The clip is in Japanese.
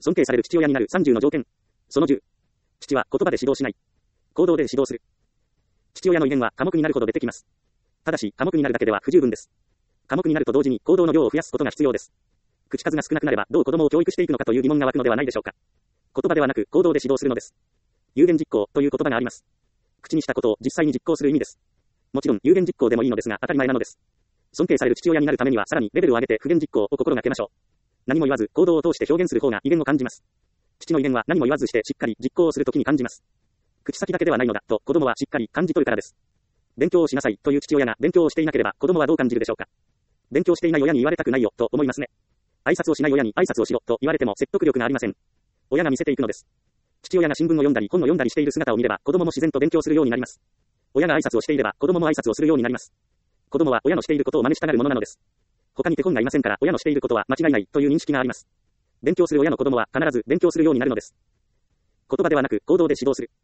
尊敬される父親になる30の条件。その10。父は言葉で指導しない。行動で指導する。父親の威厳は寡黙になるほど出てきます。ただし、寡黙になるだけでは不十分です。寡黙になると同時に行動の量を増やすことが必要です。口数が少なくなればどう子供を教育していくのかという疑問が湧くのではないでしょうか。言葉ではなく行動で指導するのです。有言実行という言葉があります。口にしたことを実際に実行する意味です。もちろん有言実行でもいいのですが当たり前なのです。尊敬される父親になるためにはさらにレベルを上げて不言実行を心がけましょう。何も言わず行動を通して表現する方が威厳を感じます。父の威厳は何も言わずしてしっかり実行をするときに感じます。口先だけではないのだと子供はしっかり感じ取るからです。勉強をしなさいという父親が勉強をしていなければ子供はどう感じるでしょうか。勉強していない親に言われたくないよと思いますね。挨拶をしない親に挨拶をしろと言われても説得力がありません。親が見せていくのです。父親が新聞を読んだり本を読んだりしている姿を見れば子供も自然と勉強するようになります。親が挨拶をしていれば子供も挨拶をするようになります。子供は親のしていることを真似したがるものなのです。他に手本がいませんから親のしていることは間違いないという認識があります。勉強する親の子供は必ず勉強するようになるのです。言葉ではなく行動で指導する。